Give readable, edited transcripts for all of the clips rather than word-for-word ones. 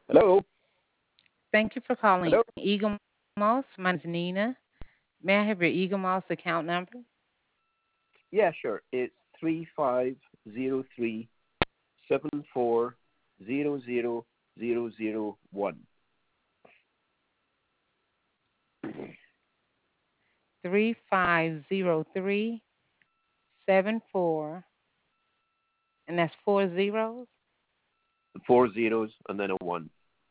Hello? Thank you for calling Hello? Eagle Moss. My name is Nina. May I have your Eagle Moss account number? Yeah, sure. It's 350374000001. 350374, and that's four zeros. Four zeros and then a one.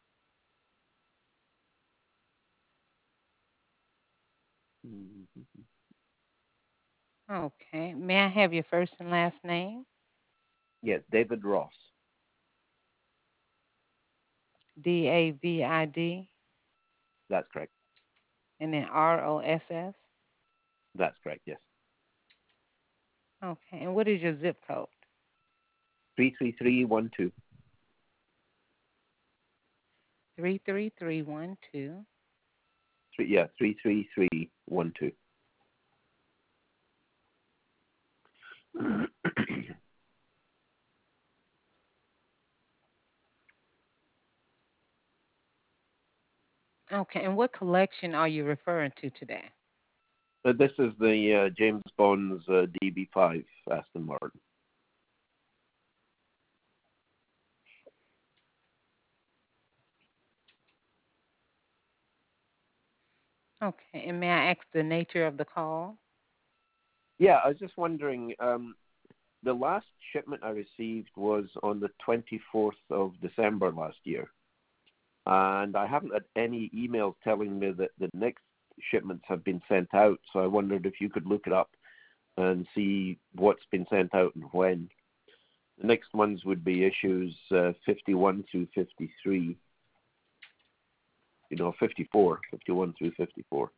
Okay. May I have your first and last name? Yes, David Ross. David, That's correct. and then Ross. That's correct, yes. Okay. And what is your zip code? 33312. 33312. Yeah, 33312. Okay. And what collection are you referring to today? This is the James Bond's DB5 Aston Martin. Okay. And may I ask the nature of the call? Yeah, I was just wondering, the last shipment I received was on the 24th of December last year. And I haven't had any emails telling me that the next shipments have been sent out. So I wondered if you could look it up and see what's been sent out and when. The next ones would be issues 51 through 53. 54, 51 through 54.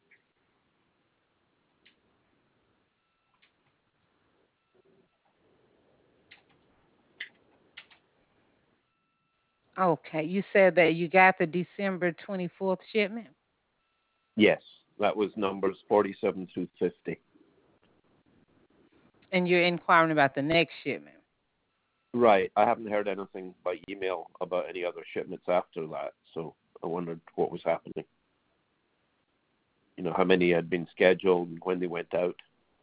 Okay. You said that you got the December 24th shipment? Yes, that was numbers 47 through 50. And you're inquiring about the next shipment. Right. I haven't heard anything by email about any other shipments after that, so I wondered what was happening. How many had been scheduled and when they went out.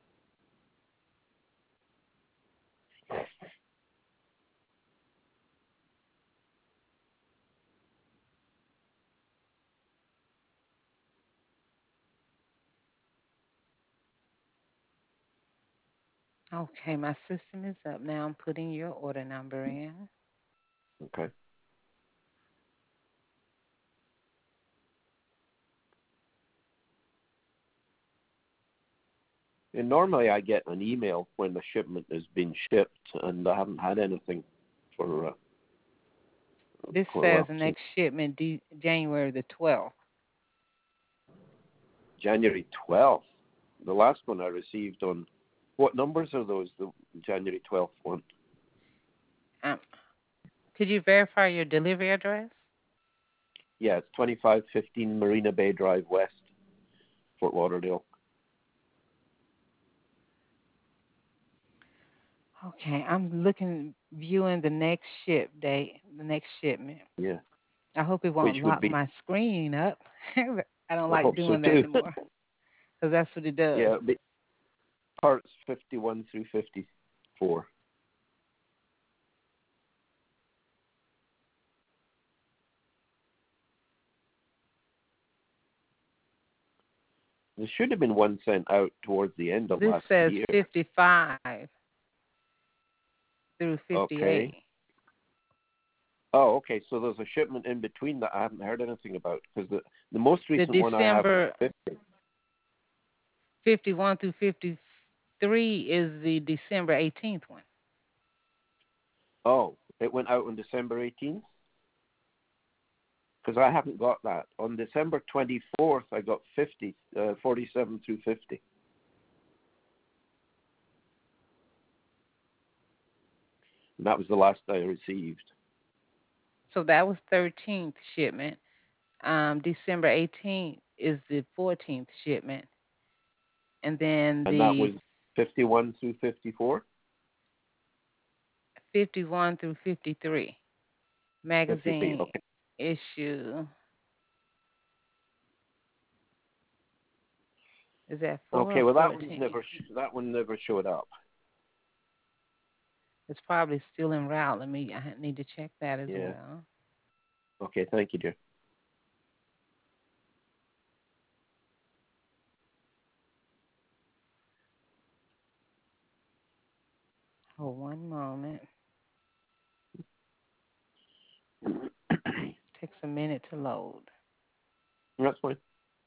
Okay, my system is up now. I'm putting your order number in. Okay. And normally I get an email when the shipment has been shipped, and I haven't had anything for This says well the since next shipment January the 12th. January 12th. The last one I received on what numbers are those? The January 12th one. Um, could you verify your delivery address? Yeah, it's 2515 Marina Bay Drive West, Fort Lauderdale. Okay, I'm viewing the next ship date, the next shipment. Yeah, I hope it which won't would lock be. my screen up. I don't I like hope so doing that too. anymore because that's what it does. Yeah, parts 51 through 54. There should have been one sent out towards the end of This last says year. 55 through Okay. 58. Oh, okay. So there's a shipment in between that I haven't heard anything about because the most The recent one I have December is 50. 51 through 53 is the December 18th one. Oh, it went out on December 18th? Because I haven't got that. On December 24th, I got 47 through 50. And that was the last I received. So that was 13th shipment. December 18th is the 14th shipment. And then And that the was 51 through 54? 51 through 53 53, magazine. okay. issue is that 4 Okay, or well 14? that one never showed up. It's probably still en route. I need to check that as Yeah. well. Okay, thank you, dear. Hold one moment. Takes a minute to load. That's fine.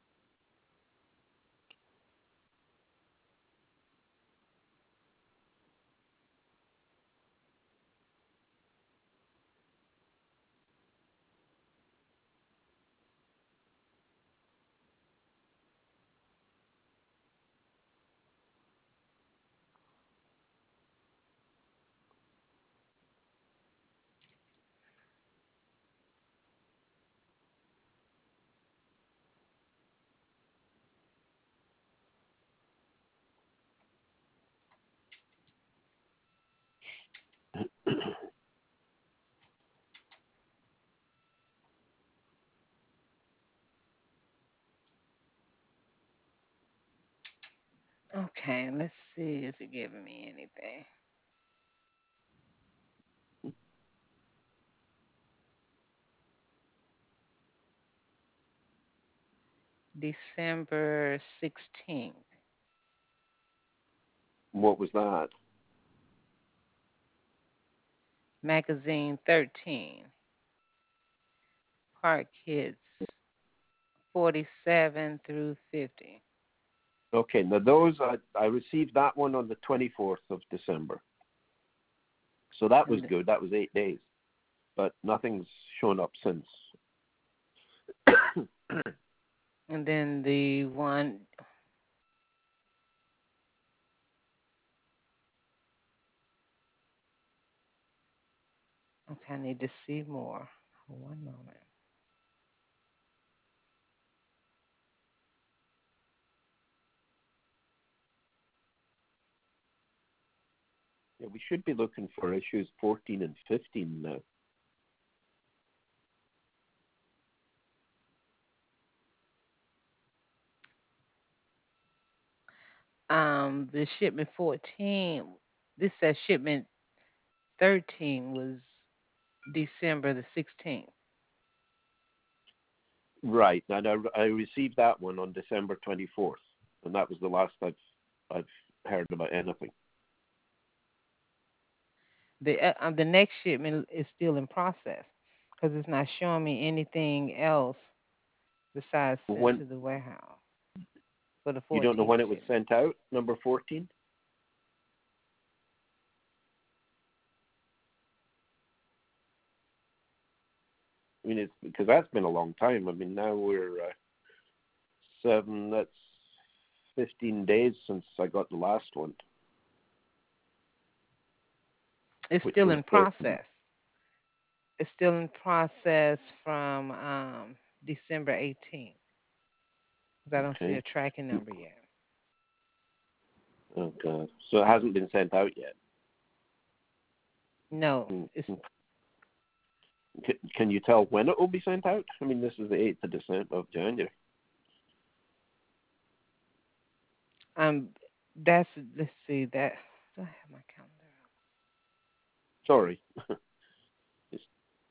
Okay, let's see. Is it giving me anything? December 16th. What was that? Magazine 13. Park Kids 47 through 50. Okay, now those I received that one on the 24th of December. So that was And good. That was 8 days, but nothing's shown up since. and then the one, okay, I need to see more. One moment. Yeah, we should be looking for issues 14 and 15 now. The shipment 14, this says shipment 13 was December the 16th. Right, and I received that one on December 24th, and that was the last I've heard about anything. The next shipment is still in process because it's not showing me anything else besides sent When to the warehouse for the you don't know 14th when it was shipment. sent out, number 14. I mean, it's because that's been a long time. I mean, now we're seven. That's 15 days since I got the last one, It's which still was in 13. process. It's still in process from December 18th because I don't see a Okay. tracking number yet. Oh God. So it hasn't been sent out yet. No, Mm, it's mm. Can you tell when it will be sent out? I mean, this is the 8th of December of January. um that's let's see that do I have my calendar? Sorry. It's-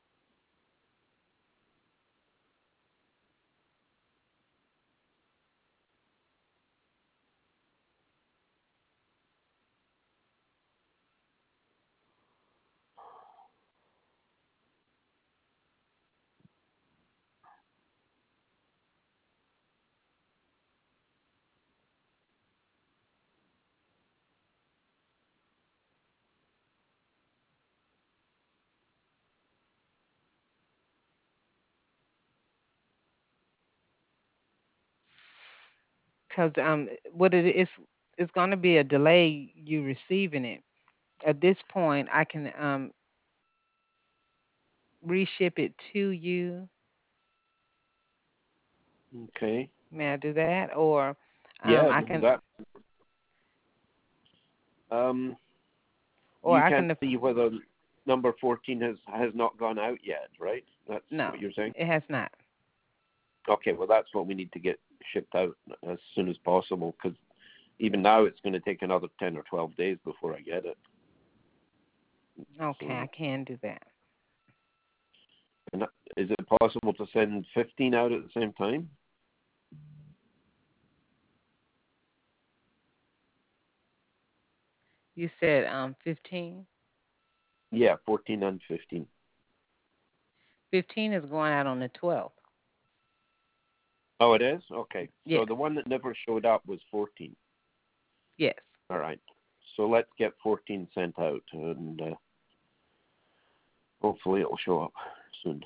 Because what it is, it's going to be a delay you receiving it. At this point, I can reship it to you. okay. May I do that, or Yeah, I no, can, that. Um, or you I can't can. see whether. number 14 has not gone out yet, right? That's No, what you're saying? it has not. Okay, well, that's what we need to get shipped out as soon as possible, because even now it's going to take another 10 or 12 days before I get it. Okay, I So, can do that. and is it possible to send 15 out at the same time? You said 15. Yeah, 14 and 15. 15 is going out on the 12th. Oh, it is? Okay. So Yes. the one that never showed up was 14. Yes. All right. So let's get 14 sent out, and hopefully it'll show up soon.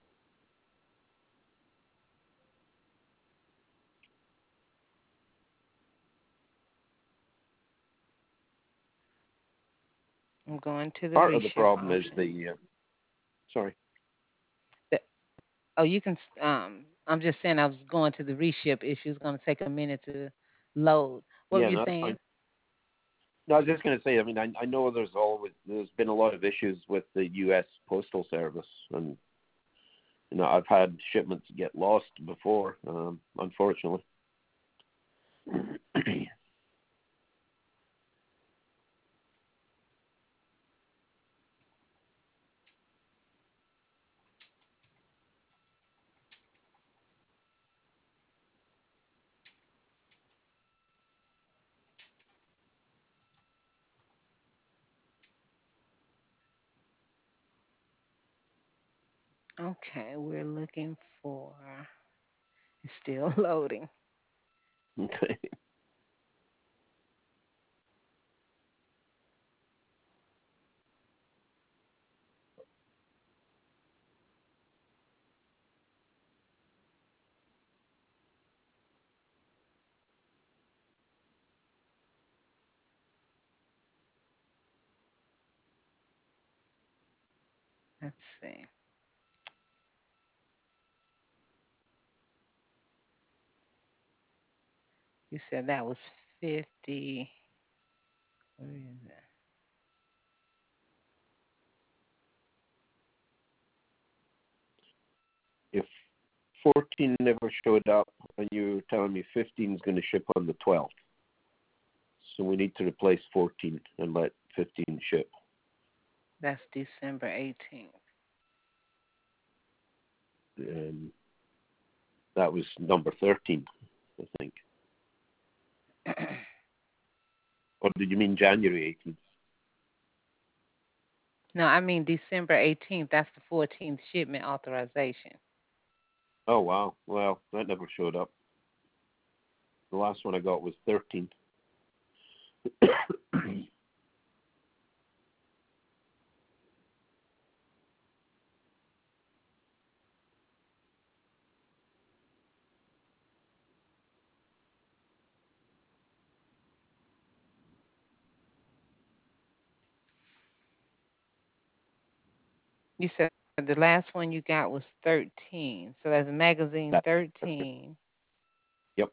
I'm going to the Part of the reship problem is option. the sorry. The, oh, you can. I'm just saying I was going to the reship issue. It's going to take a minute to load. What were Yeah, you no, that's saying? fine. No, I was just going to say. I mean, I know there's been a lot of issues with the U.S. Postal Service, and I've had shipments get lost before, unfortunately. Okay, we're looking for. It's still loading. Okay. Let's see. You said that was 50. Where is it? If 14 never showed up, and you're telling me 15 is going to ship on the 12th, so we need to replace 14 and let 15 ship. That's December 18th. And that was number 13, I think. Or did you mean January 18th? No, I mean December 18th. That's the 14th shipment authorization. Oh, wow. Well, that never showed up. The last one I got was 13. You said the last one you got was 13. So that's magazine That, that's it. 13. Yep.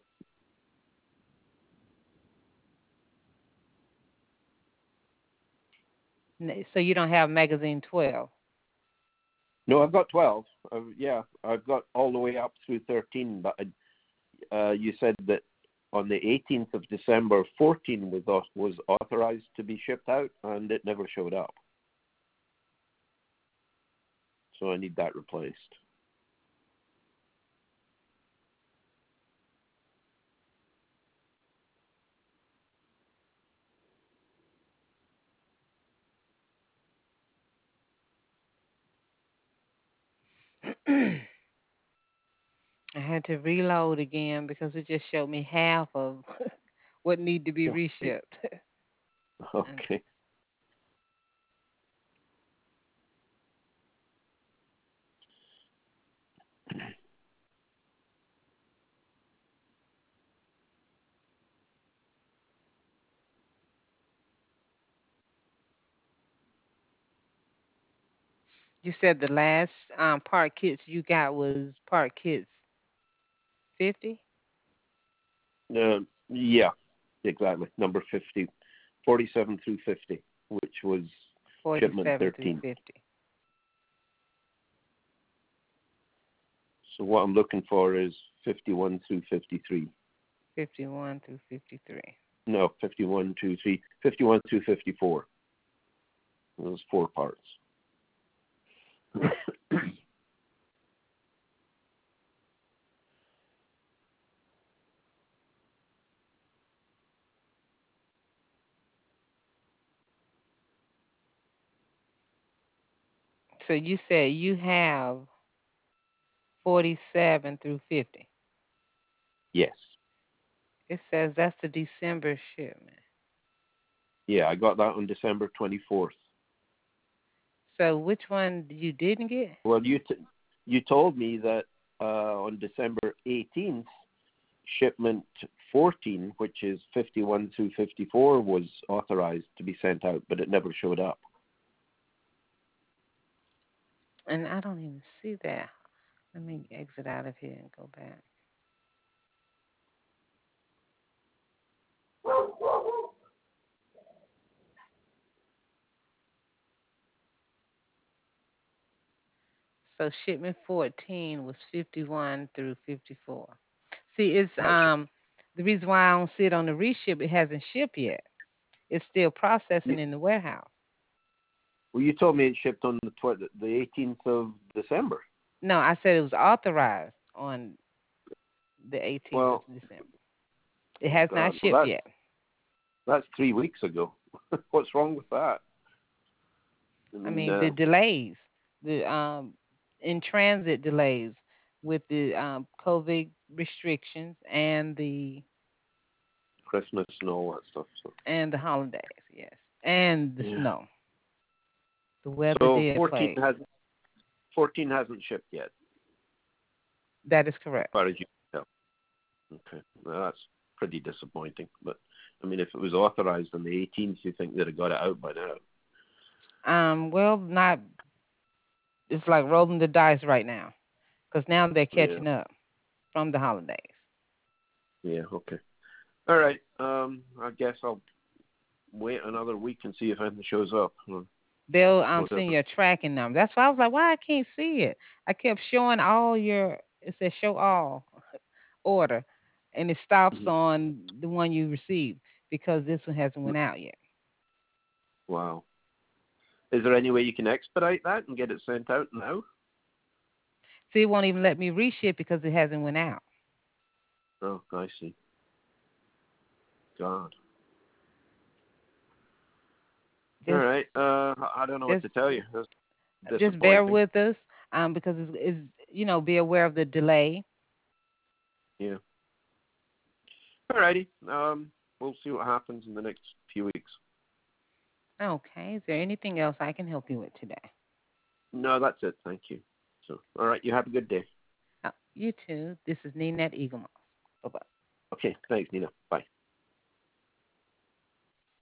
So you don't have magazine 12. No, I've got 12. Yeah, I've got all the way up through 13. But you said that on the 18th of December, 14 was authorized to be shipped out, and it never showed up. So I need that replaced. I had to reload again because it just showed me half of what need to be Okay. reshipped. And Okay. you said the last part kits you got was part kits 50? Yeah, exactly. Number 50, 47 through 50, which was shipment 47 through 13. 50. So what I'm looking for is 51 through 53. 51 through 53. No, 51 to 3, 51 through 54. Those 4 parts. So you said you have 47 through 50. Yes. It says that's the December shipment. Yeah, I got that on December 24th. So which one you didn't get? Well, you told me that on December 18th, shipment 14, which is 51 through 54, was authorized to be sent out, but it never showed up. And I don't even see that. Let me exit out of here and go back. So shipment 14 was 51 through 54. See, it's That's the reason why I don't see it on the reship, it hasn't shipped yet. It's still processing you, in the warehouse. well, you told me it shipped on the 18th of December. No, I said it was authorized on the 18th of Well, December. It oh has not God, shipped well yet. that's 3 weeks ago. What's wrong with that? I I mean, mean, the delays, the in transit delays with the COVID restrictions Christmas and all that stuff. So and the holidays, yes, and the yeah. snow. The weather So did play. 14 hasn't shipped yet, That is as correct. far as you can tell. Okay, well, that's pretty disappointing. But I mean, if it was authorized on the 18th, you think they'd have got it out by now? Well, not. It's like rolling the dice right now, because now they're Yeah, catching up from the holidays. yeah, okay. All right. I guess I'll wait another week and see if anything shows up or They'll send whatever. you a tracking number. That's why I was like, why I can't see it? I kept showing all your. It says show all order, and it stops Mhm. on the one you received because this one hasn't went out yet. Wow. Is there any way you can expedite that and get it sent out now? See, it won't even let me reship because it hasn't went out. Oh, I see. God. All Just, right. I don't know what just, to tell you. That's just bear disappointing. with us, because it's be aware of the delay. Yeah. All righty. We'll see what happens in the next few weeks. Okay. Is there anything else I can help you with today? No, that's it. Thank you. So, all right. You have a good day. You too. This is Ninette Eaglemoss. Bye bye. Okay. Thanks, Nina. Bye.